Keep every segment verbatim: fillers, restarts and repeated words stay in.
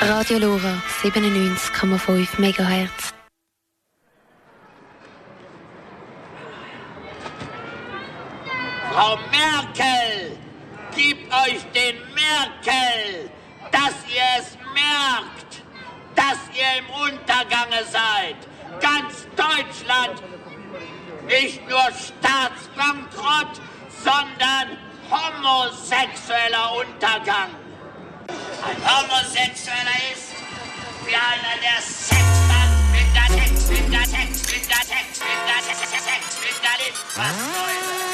Radio Lora siebenundneunzig Komma fünf Megahertz. Frau Merkel, gebt euch den Merkel, dass ihr es merkt, dass ihr im Untergange seid. Ganz Deutschland, nicht nur Staatsbankrott, sondern homosexueller Untergang. Ein Homosexueller ist wie einer, der Sex hat mit der Sex, mit der Sex, mit der Sex, mit der Sex, mit der Sex, mit der Litfaßsäule.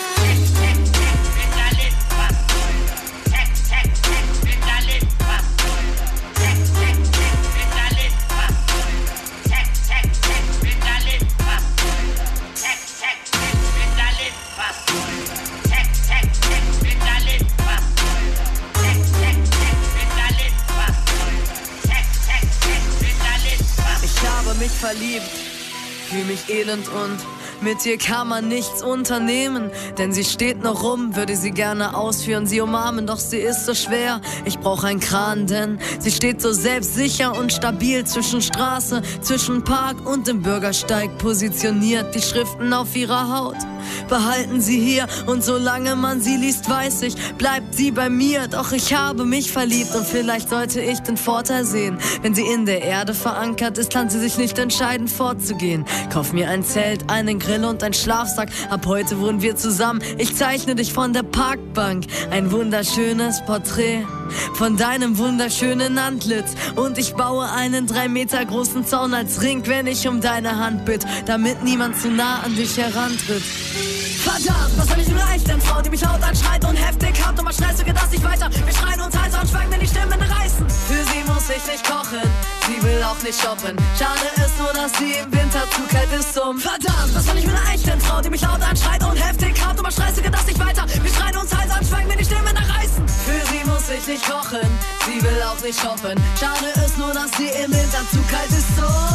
Mich verliebt, fühl mich elend und mit ihr kann man nichts unternehmen, denn sie steht noch rum, würde sie gerne ausführen, sie umarmen, doch sie ist so schwer. Ich brauch einen Kran, denn sie steht so selbstsicher und stabil zwischen Straße, zwischen Park und dem Bürgersteig positioniert, die Schriften auf ihrer Haut behalten sie hier und solange man sie liest, weiß ich, bleibt sie bei mir. Doch ich habe mich verliebt und vielleicht sollte ich den Vorteil sehen. Wenn sie in der Erde verankert ist, kann sie sich nicht entscheiden, fortzugehen. Kauf mir ein Zelt, einen Grill und ein Schlafsack. Ab heute wohnen wir zusammen. Ich zeichne dich von der Parkbank. Ein wunderschönes Porträt von deinem wunderschönen Antlitz. Und ich baue einen drei Meter großen Zaun als Ring, wenn ich um deine Hand bitt, damit niemand zu nah an dich herantritt. Verdammt, was soll ich nur echt, denn Frau, die mich laut anschreit und heftig haut und mal stressige, dass ich weiter. Wir schreien uns heiser und schwanken, wenn die Stimmen reißen. Für sie muss ich nicht kochen, sie will auch nicht shoppen. Schade ist nur, dass sie im Winter zu kalt ist zum Verdammt, was soll ich nur echt, denn Frau, die mich laut anschreit und heftig haut und mal stressige, dass ich weiter. Wir schreien uns heiser und schwanken, wenn die Stimmen reißen. Für sie muss ich nicht kochen, sie will auch nicht shoppen. Schade ist nur, dass sie im Winter zu kalt ist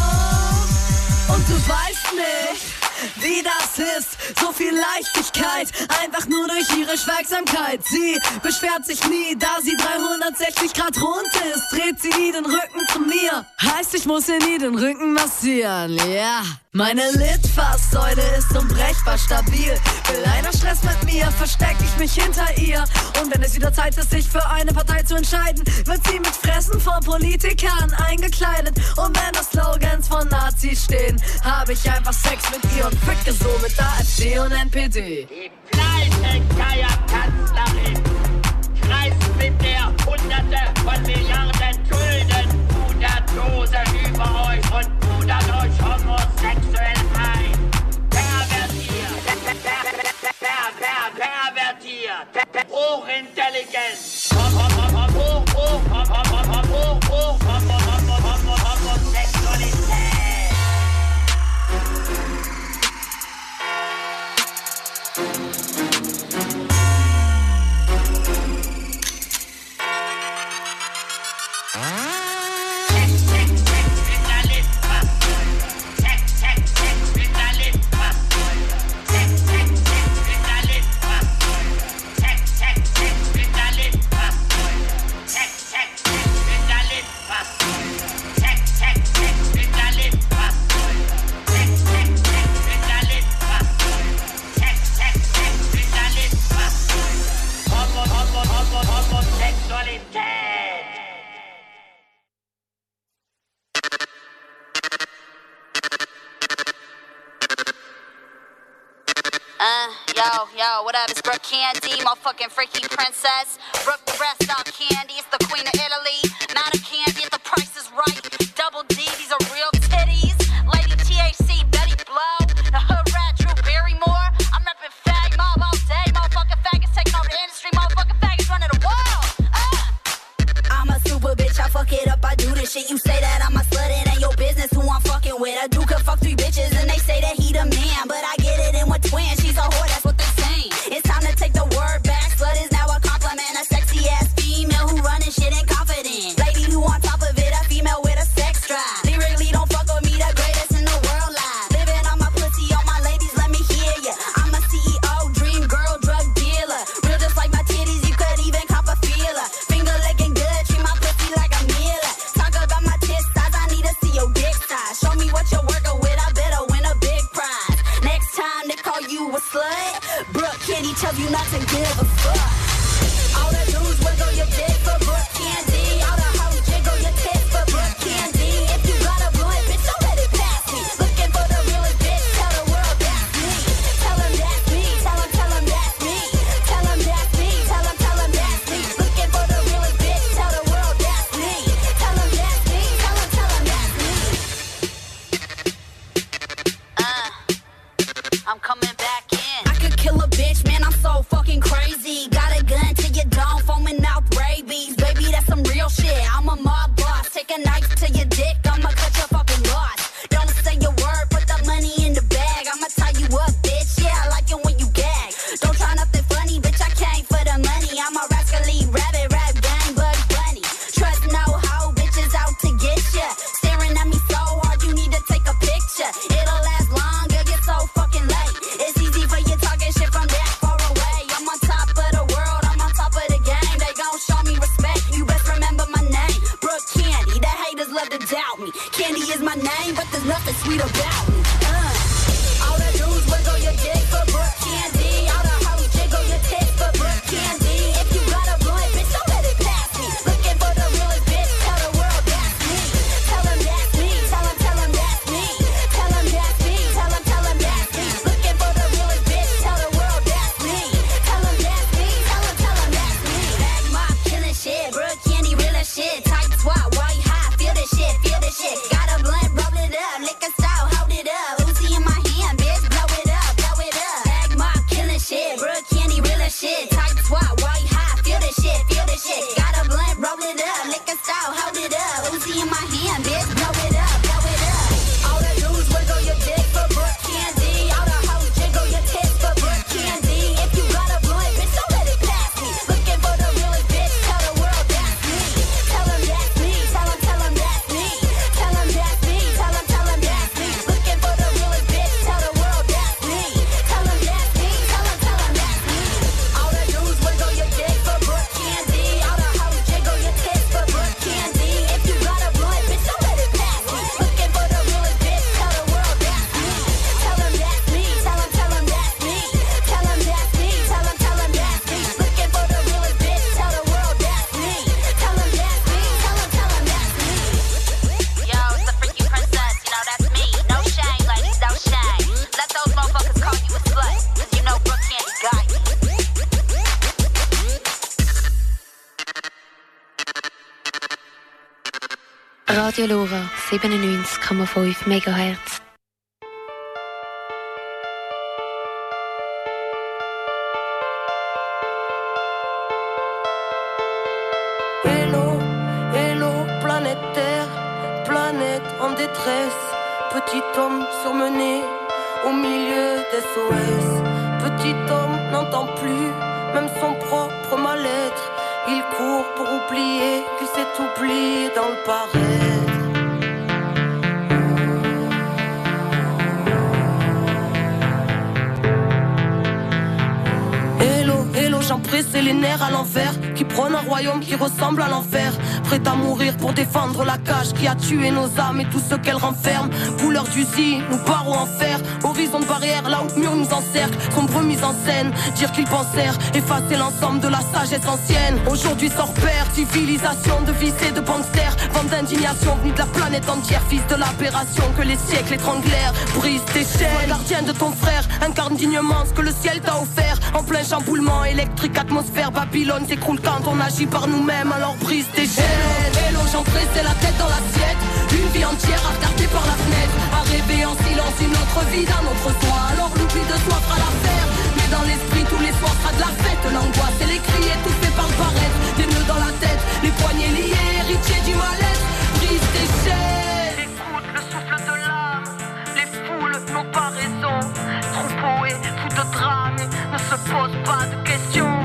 zum und du weißt nicht, wie das ist, so viel Leichtigkeit, einfach nur durch ihre Schweigsamkeit. Sie beschwert sich nie, da sie dreihundertsechzig Grad rund ist, dreht sie nie den Rücken zu mir. Heißt, ich muss ihr nie den Rücken massieren, ja. Yeah. Meine Litfaßsäule ist unbrechbar stabil. Will einer Stress mit mir, versteck ich mich hinter ihr. Und wenn es wieder Zeit ist, sich für eine Partei zu entscheiden, wird sie mit Fressen von Politikern eingekleidet. Und wenn da Slogans von Nazis stehen, habe ich einfach Sex mit ihr und ficke so mit A F D und N P D. Die Pleite-Geier-Kanzlerin kreist mit der Hunderte von Milliarden Schulden-Puderdose über euch und pudert euch homosexuell ein. Pervertiert, per, per, per, per, pervertiert, hochintelligent, hoch, hoch, hoch, hoch, hoch, hoch, hoch, hoch, Homosexualität. Uh, yo, yo, what up? It's Brooke Candy, motherfucking freaky princess. Brooke the rest out Candy, it's the queen of Italy. Not a candy if the price is right. Double D, these are real titties. Lady T H C, Betty Blow. The hood rat, Drew Barrymore. I'm reppin' fag mob all day. Motherfucking faggots taking over the industry. Motherfucking faggots running the world. Uh. I'm a super bitch, I fuck it up, I do this shit. You say that I'm a slut, it ain't your business who I'm fucking with. A dude could fuck three bitches and they say that he the man. But I get it in with twins, she's a whore, that's what they're saying. It's time to take the word back, slut is now a compliment. A sexy ass female who sweet about me. Uh. All the dudes wiggle your dick for Brooke Candy. All the hoes jiggle your tits for Brooke Candy. If you got a blunt, bitch, don't let it pass me. Looking for the realest bitch, tell the world that's me. Tell them that's me, tell them, tell them that's me. Tell them that's me, tell them, tell them that's me. Looking for the realest bitch, tell the world that's me. Tell them that's me, tell them, tell them that's me. Bag mob, killing shit, Brooke Candy, real as shit. Tight swat, white high, feel this shit, feel this shit. Got a blunt, roll it up, liquor style, hold it up. Uzi in my hand, bitch, blow it up, blow it up. Bag mob, killing shit, Brooke Candy, real as shit. Tight swat, white high, feel this shit, feel this shit. Got a blunt, roll it up, liquor style, hold it up. Uzi in my hand, bitch, blow it up, blow it up. All the dudes wiggle your dick for Brooke Candy. All the hoes jiggle your tits for Brooke Candy. If you got a blunt, bitch, don't let it pass me. Looking for the realest bitch, tell the world that's me. Tell them that's me, tell them, tell them that's me. Tell them that's me, tell them, tell them that's me. Looking for the realest bitch, tell the world that's me. Tell them that's me, tell them, tell them that's me. All the dudes wiggle your dick for Brooke Candy. All the hoes jiggle your tits for Brooke Candy. If you got a blunt, bitch, don't let it pass me. Looking for the realest bitch, tell the world that's me. Tell them that's me, tell them, tell them that's me. Tell them that's me, tell them, tell them that's me. Looking for the realest bitch, tell the world that's me. Tell them that's me, tell them, tell them that's me. Yo, it's the freaky princess, you know that's me. No shame, ladies, no shame. Let those motherfuckers call you a slut, cause you know Brooke Candy got you. Radio Lora siebenundneunzig Komma fünf Megahertz. Hello, hello, planète Terre, planète en détresse. Petit homme surmené au milieu d'S O S. Petit homme n'entend plus même son propre mal-être. Il court pour oublier qu'il s'est oublié dans le paraître. Hello, hello, j'en pressé les nerfs à l'envers, qui prône un royaume qui ressemble à l'enfer. Prêt à mourir pour défendre la cage qui a tué nos âmes et tout ce qu'elle renferme. Couleur d'usine, nous barreaux en fer. Horizon de barrière, là où le mur nous encercle. Sombre mise en scène, dire qu'ils pensèrent effacer l'ensemble de la sagesse ancienne. Aujourd'hui sans repère, civilisation de vices et de banksters. Vente d'indignation venue de la planète entière. Fils de l'aberration que les siècles étranglèrent. Brise tes chaînes, gardien de ton frère. Incarne dignement ce que le ciel t'a offert. En plein chamboulement électrique, atmosphère. Babylone s'écroule quand on agit par nous-mêmes. Alors brise tes chaînes. Hello, j'en pressais la tête dans l'assiette. Une vie entière à regarder par la fenêtre. À rêver en silence une autre vie d'un autre soi. Alors l'oubli de soi fera l'affaire. Mais dans l'esprit tous les soirs sera de la fête. L'angoisse et les cris étouffés par le paraître. Des nœuds dans la tête, les poignets liés, héritiers du mal-être. Brise tes chaînes. Écoute le souffle de l'âme. Les foules n'ont pas raison. Troupeau et fou de drame ne se pose pas de questions.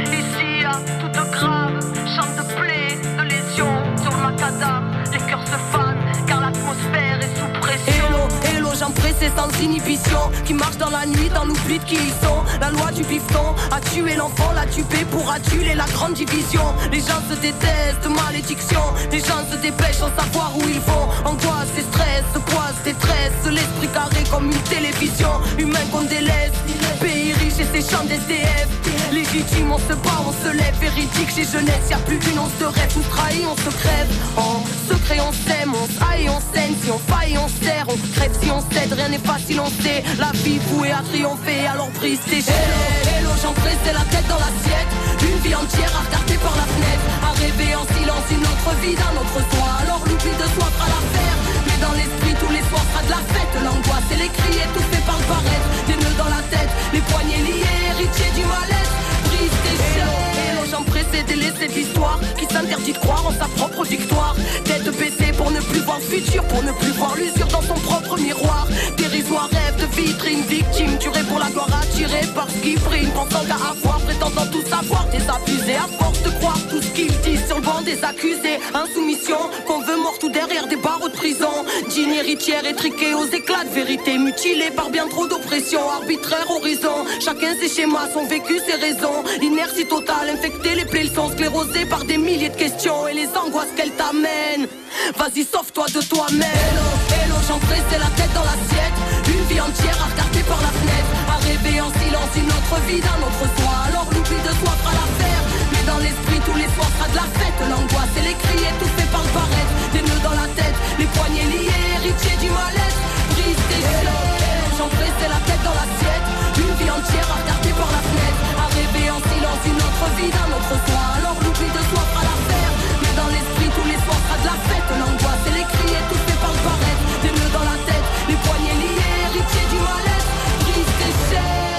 Ici à toute grave, chante de plaies, de lésions. Sur le macadam, les cœurs se fanent car l'atmosphère est sous pression. Hello, hello, j'en pressé sans inhibition. Qui marche dans la nuit, dans l'oubli de qui ils sont. La loi du bifton a tué l'enfant, l'a tué pour aduler la grande division. Les gens se détestent, malédiction. Les gens se dépêchent sans savoir où ils vont. Angoisse et stress, poisse, détresse. L'esprit carré comme une télévision. Humain qu'on délaisse, pays riche et ses champs d'S D F. Légitime, on se bat, on se lève. Véridique, chez jeunesse, y'a plus qu'une once de rêve. On se trahit, on se crève. En secret, on s'aime, on s'aille, on saigne. Si on faille, on serre, on crève si on cède. Rien n'est facile, on sait. La vie vouée à triompher, alors brise tes chaînes. Hello, hello, j'en pressais la tête dans l'assiette. Une vie entière à regarder par la fenêtre. À rêver en silence une autre vie d'un autre soi. Alors l'oubli de soi fera l'affaire. Mais dans l'esprit tous les soirs sera de la fête. L'angoisse et les cris étouffés par le paraître. Des nœuds dans la tête, les poignets liés, héritiers du mal-être. Brise tes chaînes. J'en pressé des laissés de l'histoire qui s'interdit de croire en sa propre victoire. Tête baissée pour ne plus voir le futur, pour ne plus voir l'usure dans son propre miroir. Dérisoire rêve de vitrine, victime tuée pour la gloire, attirée par ce qui brille. Pensant qu'à avoir, prétendant tout savoir, désabusé à force de croire tout ce qu'ils disent sur le banc des accusés. Insoumission, qu'on veut mort tout derrière des barreaux de prison. Digne héritière étriquée aux éclats de vérité, mutilée par bien trop d'oppression. Arbitraire horizon, chacun ses schémas, son vécu, ses raisons. Inertie totale, infectée, les plaies, elles sont sclérosées par des milliers de questions et les angoisses qu'elles t'amènent. Vas-y, sauve-toi de toi-même. Hello, hello, J'entrais, c'est la tête dans l'assiette. Une vie entière à regarder par la fenêtre, à rêver en silence une autre vie d'un autre soi. Alors l'oubli de soi fera l'affaire, mais dans l'esprit tous les soirs sera de la fête. L'angoisse et les cris étouffés par le barrette, des nœuds dans la tête, les poignets liés, héritiers du mal-être. Brise tes chaînes, j'entrais, c'est la tête dans l'assiette. Une vie entière à regarder par la fenêtre, à rêver en silence une autre vie d'un autre soi. Alors l'oubli de soi fera l'affaire, mais dans l'esprit tous les soirs sera de la fête. L'angoisse et les cris étouffés par le barrette, des nœuds dans la tête, les poignets liés, héritiers du mal-être. Brise tes chaînes.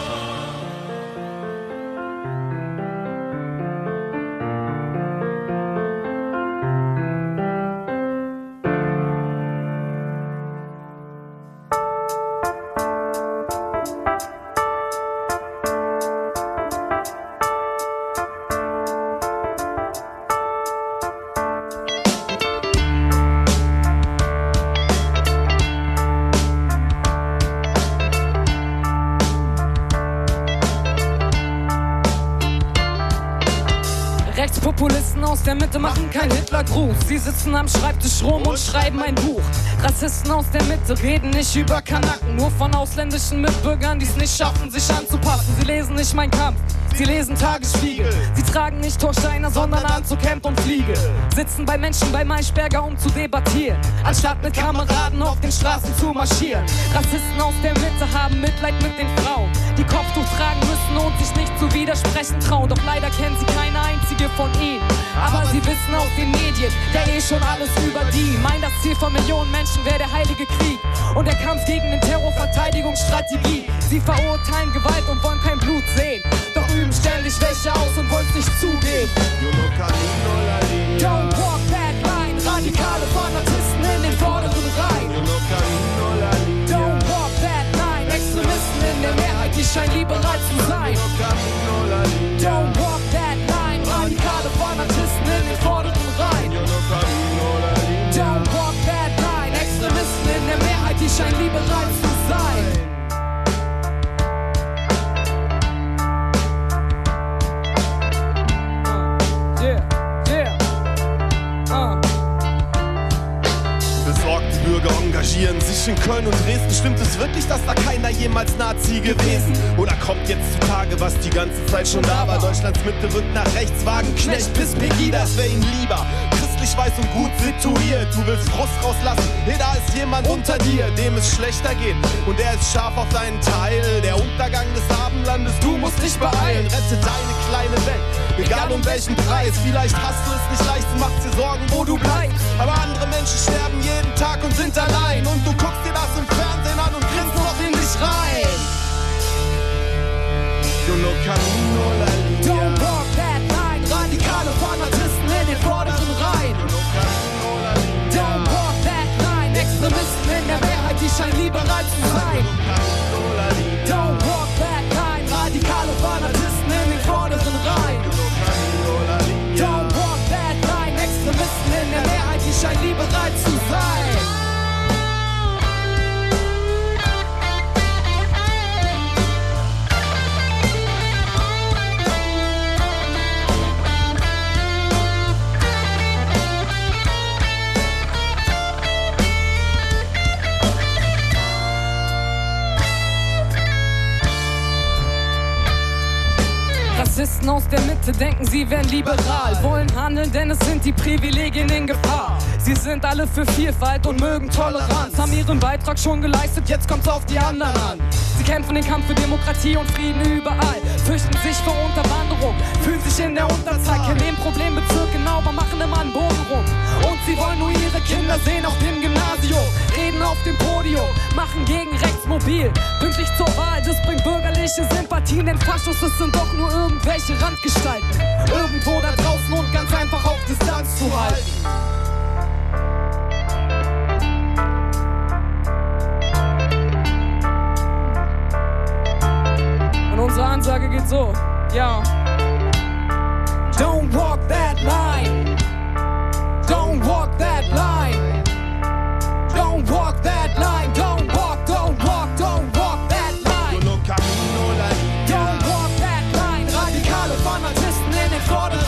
Rechtspopulisten aus der Mitte machen kein Hitlergruß. Sie sitzen am Schreibtisch rum und schreiben ein Buch. Rassisten aus der Mitte reden nicht über Kanaken, nur von ausländischen Mitbürgern, die es nicht schaffen, sich anzupassen. Sie lesen nicht Mein Kampf, sie lesen Tagesspiegel. Sie tragen nicht Torsteiner, sondern Anzug, Hemd und Fliege. Sitzen bei Menschen bei Maischberger, um zu debattieren, anstatt mit Kameraden auf den Straßen zu marschieren. Rassisten aus der Mitte haben Mitleid mit den Frauen, die Kopftuch tragen müssen und sich nicht zu widersprechen trauen. Doch leider kennen sie keine einzige von ihnen. Aber sie wissen aus den Medien, der eh schon alles über die. Meint, das Ziel von Millionen Menschen wäre der heilige Krieg und der Kampf gegen den Terror, Verteidigungsstrategie. Sie verurteilen Gewalt und wollen kein Blut sehen, doch üben ständig welche aus und wollen's nicht zugeben. Don't walk that line, radikale Fanatisten in den vorderen Reihen. Don't walk that line, Extremisten in der Mehrheit, die scheinen liberal zu sein. Don't walk that line, radikale Fanatisten in den vorderen Reihen. Don't walk that line, Extremisten in der Mehrheit, die scheinen liberal zu sein. Besorgte Bürger engagieren sich in Köln und Dresden. Stimmt es wirklich, dass da keiner jemals Nazi gewesen? Oder kommt jetzt zutage, was die ganze Zeit schon da war? Deutschlands Mitte rückt nach rechts, Wagenknecht bis Pegida. Es wäre ihnen lieber, christlich weiß und gut situiert. Du willst Frust rauslassen, hey, da ist jemand unter dir, dem es schlechter geht und er ist scharf auf deinen Teil. Der Untergang des Abendlandes, du musst dich beeilen. Rette deine kleine Welt, egal um welchen Preis. Vielleicht hast du es nicht leicht, du machst dir Sorgen, wo du bleibst. Aber andere Menschen sterben jeden Tag und sind allein. Und du guckst dir das im Fernsehen an und grinst noch in dich rein. Yo no camino la línea. Don't walk that line, radikale Fanatisten in den vorderen Reihen. Don't walk that line, Extremisten in der Mehrheit, die scheinen liberal zu sein. Don't walk that line, radikale Fanatisten in den vorderen Reihen. Don't walk that line, Extremisten in der Mehrheit, die scheinen liberal zu sein. Rassisten aus der Mitte denken, sie wären liberal, wollen handeln, denn es sind die Privilegien in Gefahr. Sie sind alle für Vielfalt und mögen Toleranz, haben ihren Beitrag schon geleistet, jetzt kommt's auf die anderen an. Sie kämpfen den Kampf für Demokratie und Frieden überall, fürchten sich vor Unterwanderung, fühlen sich in der Unterzahl, kennen den Problembezirk genau, aber machen immer einen Bogen rum. Und sie wollen nur ihre Kinder sehen auf dem Gymnasium, reden auf dem Podium, machen gegen rechts mobil, pünktlich zur Wahl, das bringt bürgerliche Sympathien, denn Faschos, das sind doch nur irgendwelche Randgestalten, irgendwo da draußen und ganz einfach auf Distanz zu halten. Und unsere Ansage geht so, ja. Don't walk that line. Don't walk that line. Don't walk that line. Don't walk, don't walk, don't walk that line. Don't walk that line. Radikale Fanatisten in den Vordergrund.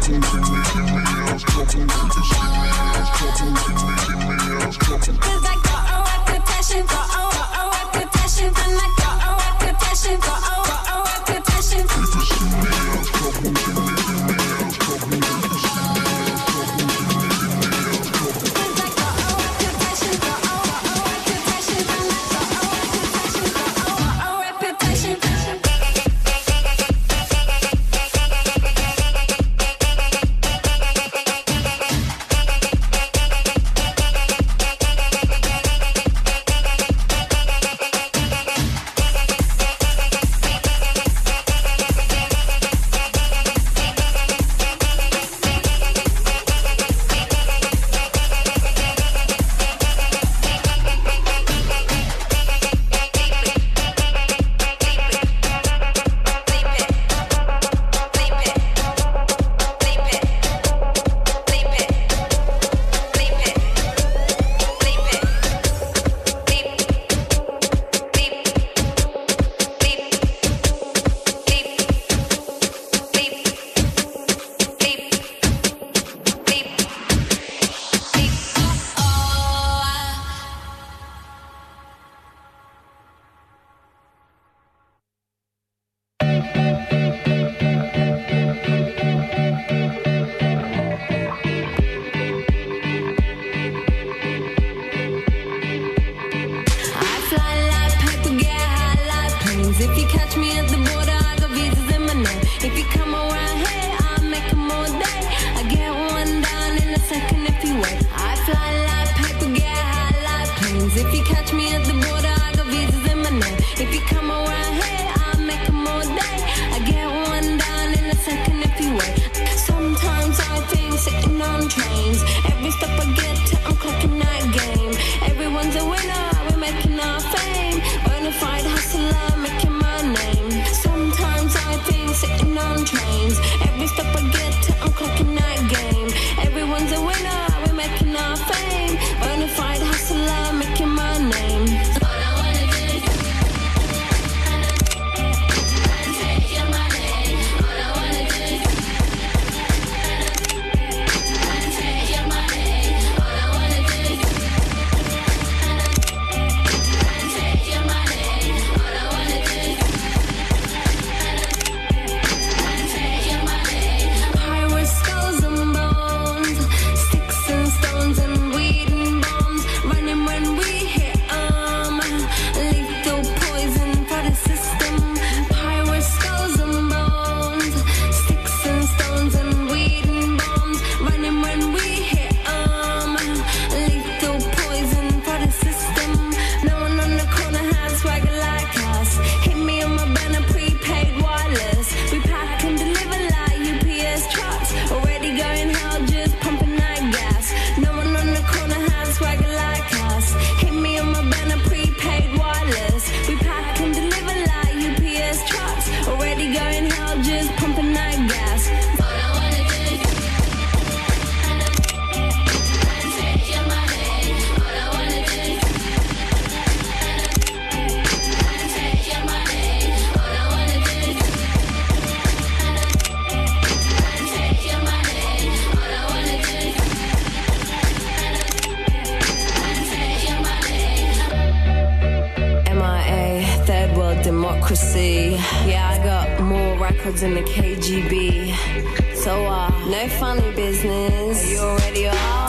democracy. Yeah, I got more records than the K G B. So, uh, no funny business. You already are.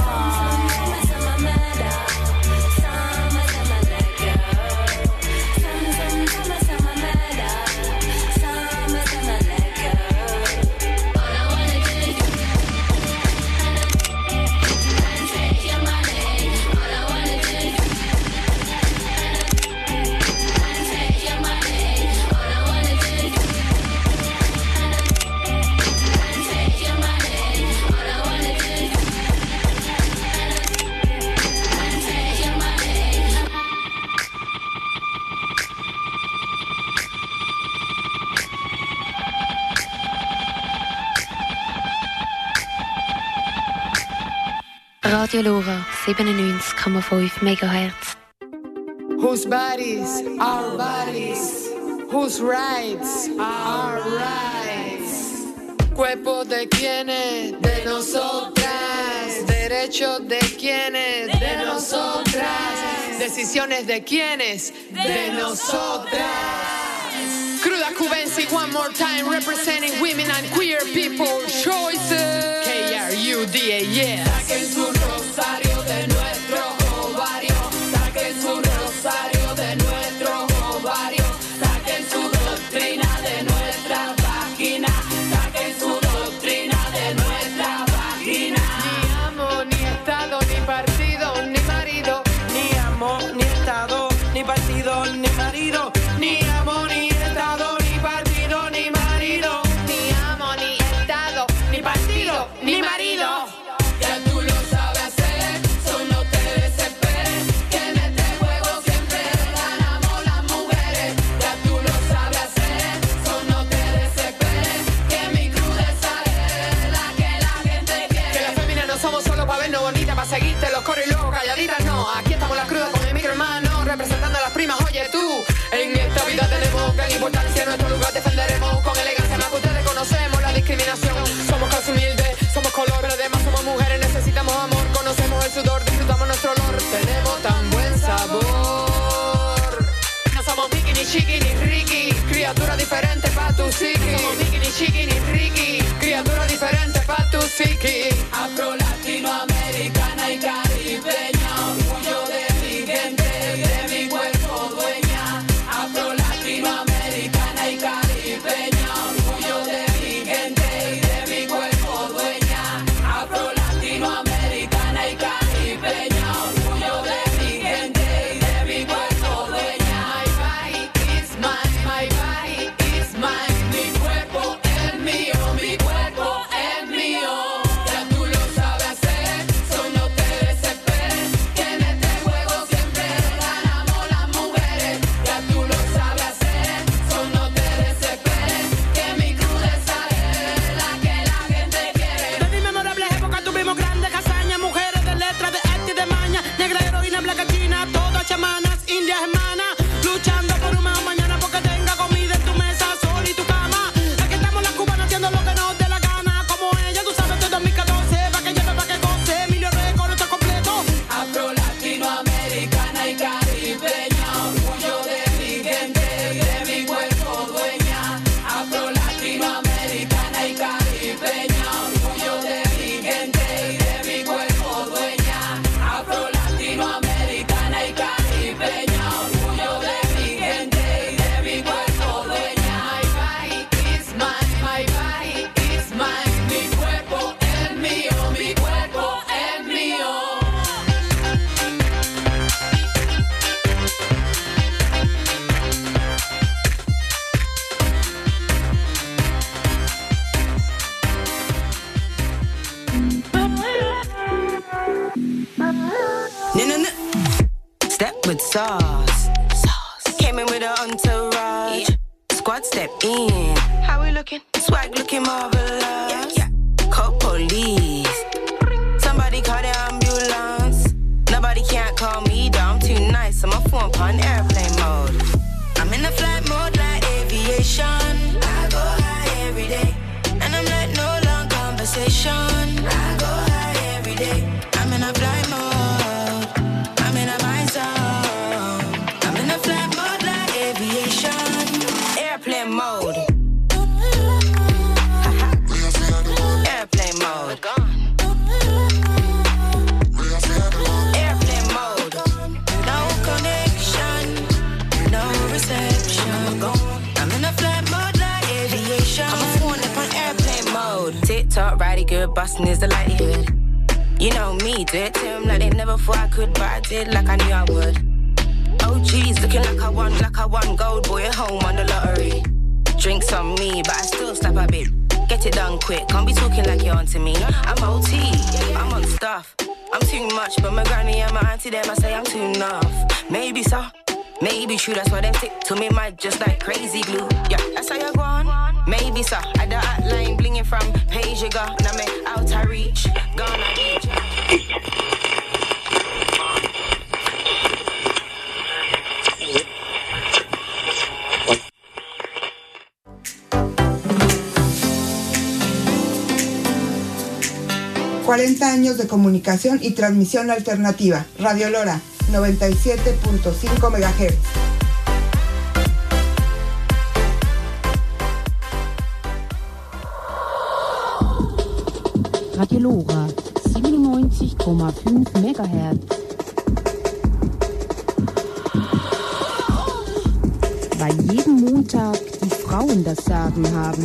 Radio Lora siebenundneunzig Komma fünf Megahertz. Whose bodies are bodies, whose rights are rights. Cuerpo de quienes, de nosotras. Derechos de quienes, de nosotras. Decisiones de quienes, de nosotras. Cruda Cubensi, one more time, representing women and queer people choices. K R U D A, yeah. Saquen su rosario de nuestro ovario. Saquen su rosario de nuestro ovario. Saquen su doctrina de nuestra vagina. Saquen su doctrina de nuestra vagina. Ni amo, ni estado, ni partido, ni marido. Ni amo, ni estado, ni partido, ni marido. Ni amo, ni estado, ni partido, ni marido. Ni amo, ni estado, ni partido, ni marido. Ya tú lo sabes hacer, solo no te desesperes. Que en este juego siempre ganamos las mujeres. Ya tú lo sabes hacer, solo no te desesperes. Que mi cruz esa es la que la gente quiere. Que las féminas no somos solo para vernos bonitas, para seguirte los coros y luego calladitas, no. Aquí estamos las crudas con mi micro hermano, representando a las primas, oye tú. En esta vida tenemos gran importancia, nuestro lugar defenderemos con elegancia, más que ustedes conocemos la discriminación. Somos clase humilde, somos color, pero además somos mujeres, necesitamos amor, conocemos el sudor, disfrutamos nuestro olor, tenemos tan buen sabor. No somos Mickey, ni Chiqui, ni Ricky, criatura diferente pa' tu psiqui. No somos Mickey, ni Chiqui, ni Ricky, criatura diferente pa' tu psiqui. Afro, latinoamericana y caribeña, orgullo de mi gente y de mi cuerpo dueña. Afro, latinoamericana y caribeña, orgullo de mi gente y de mi cuerpo dueña. Afro, latinoamericana y caribeña, orgullo de mi gente y de mi cuerpo dueña. My body is mine, my body is mine. Mi cuerpo es mío, mi cuerpo es mío. Ya tú lo sabes hacer, so no te desesperes. Que en este juego siempre ganamos las mujeres. Ya tú lo sabes hacer, so no te desesperes. Que mi cruz esa es la que la gente quiere. De mi memorable época tuvimos grandes hazañas, mujeres de letra, de arte y de maña, negra heroína, blanca china, todas chamanas, indias hermanas, luchando por un mejor mañana porque tenga comida en tu mesa, sol y tu cama. Aquí estamos las cubanas haciendo lo que nos dé la gana, como ella, tú sabes, de dos mil catorce, pa' que lleve, pa' que goce, Emilio Récord está completo. Afro, latinoamericana y caribeña, orgullo de mi gente y de mi cuerpo dueña. Afro, latinoamericana y caribeña, orgullo de mi gente y de mi cuerpo dueña. Afro, latinoamericana y caribeña, orgullo de mi gente y de mi cuerpo dueña. My body is mine, my body is mine. Mi cuerpo es mío, mi cuerpo es mío. No, no, no. Step with sauce. Sauce. Came in with an entourage. Yeah. Squad step in. How we looking? Swag looking marvelous. Yeah, yeah. Call police. Somebody call the ambulance. Nobody can't call me down. I'm too nice. I'm a phone on airplane mode. I'm in the flight mode like aviation. I go high every day. And I'm like no long conversation. I go high every day. I'm in a flight mode. I'm in a my zone. I'm in a flight mode like aviation. Airplane mode. Airplane mode. Airplane mode. No connection. No reception. I'm in a flight mode like aviation. I'm a phone up on airplane mode. TikTok, righty good, bustin' is the likelihood. You know me, do it to him like they never thought I could, but I did like I knew I would. Oh geez, looking like I won, like I won gold, boy at home on the lottery. Drinks on me, but I still slap a bit. Get it done quick, can't be talking like you're onto me. I'm O T, I'm on stuff. I'm too much, but my granny and my auntie them, I say I'm too enough. Maybe so, maybe true, that's why they stick to me, might just like crazy glue. Yeah, that's how you go on. Maybe so, I the hotline blinging from page you got, now me out I reach, gonna reach. cuarenta años de comunicación y transmisión alternativa. Radio Lora, noventa y siete punto cinco megahertz. Radio Lora, siebenundneunzig Komma fünf Megahertz. Weil jeden Montag die Frauen das Sagen haben.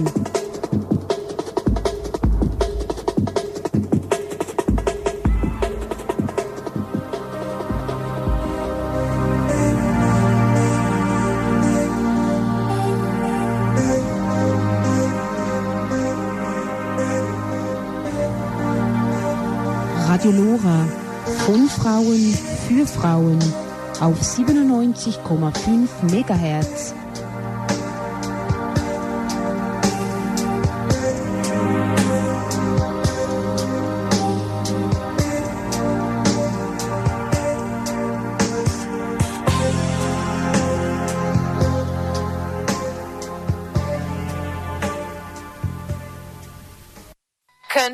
Radio Lora, von Frauen für Frauen auf siebenundneunzig Komma fünf Megahertz.